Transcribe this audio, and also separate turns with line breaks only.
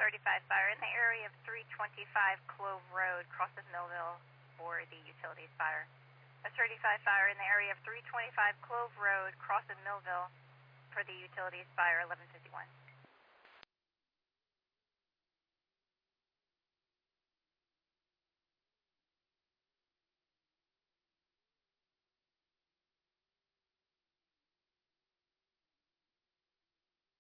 35 fire in the area of 325 Clove Road, cross of Millville for the utilities fire. A 35 fire in the area of 325 Clove Road, cross of Millville for the utilities fire, 1151.